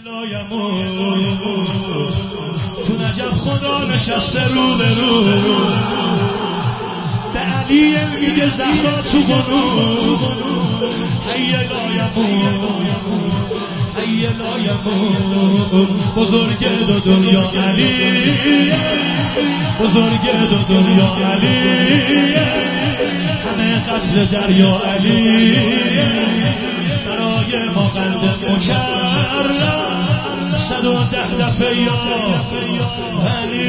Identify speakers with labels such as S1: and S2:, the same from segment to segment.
S1: لایمون تو نجف خدا نشسته رو به رو به علی میگه زهرا تو قنون ای لایمون ای لایمون بزرگ دو دنیا علی بزرگ دو دنیا علی همه قتل دریا علی برای ما قلب مکرم 110 دفعه یا علی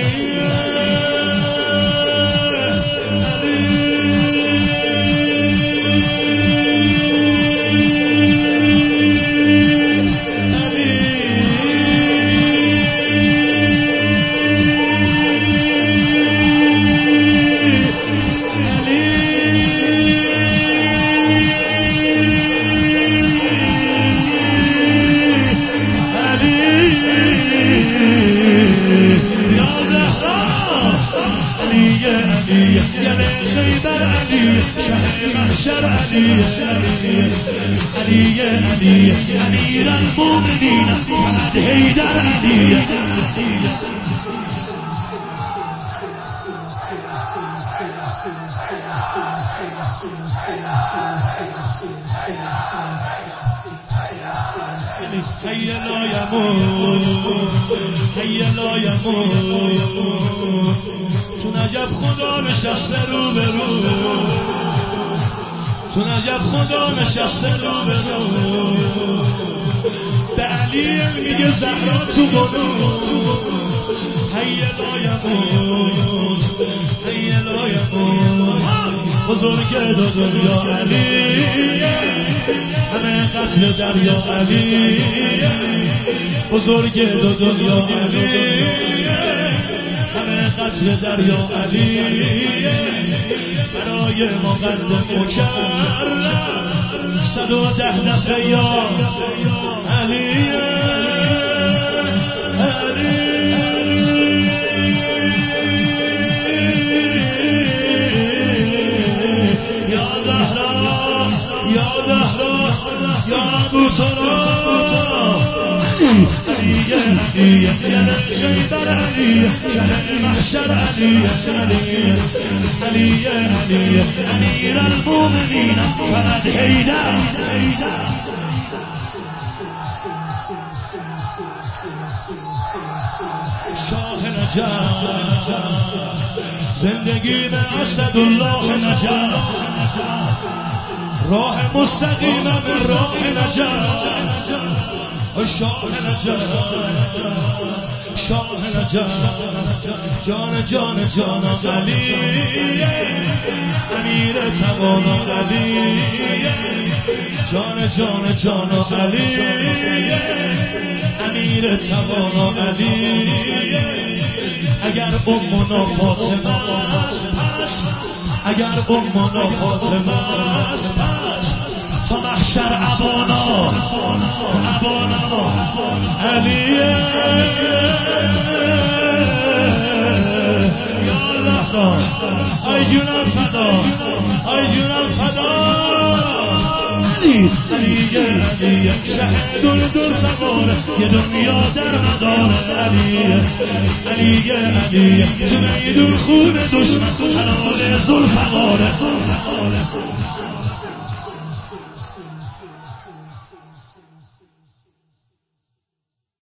S1: علی امیر المؤمنین فقط حیدر علی ای لایمون ای لایمون تو نجف خدا نشسته رو به رو تو نجف خدا نشسته رو به رو به علی میگه زهرا تو قنون ای لایمون ای لایمون بزرگ دو دنیا علی همه قتل دریا علی بزرگ دو دنیا علی همه قتل دریا علی برای ما قلب مکرم 110 دفعه یا علی علی یا زهرا یا زهرا یا ابوتراب علی علی شیبر علی شهر محشر علی علی علی امیر المؤمنین فقط حیدر شاه نجف زندگی به اسدالله نجف راه مستقیم به راه نجف شاه نجف شاه نجف جان جان جان علی امیر توانا علی جان جان جان علی امیر توانا علی اگر امنا فاطمه است اگر امنا فاطمه است تا محشر ابانا علی یا زهرا ای جونم فدا ای جونم فدا علی علی شهد در سوار یه دنیا در مدار علی تو میدون خون دشمن حلال ذوالفقار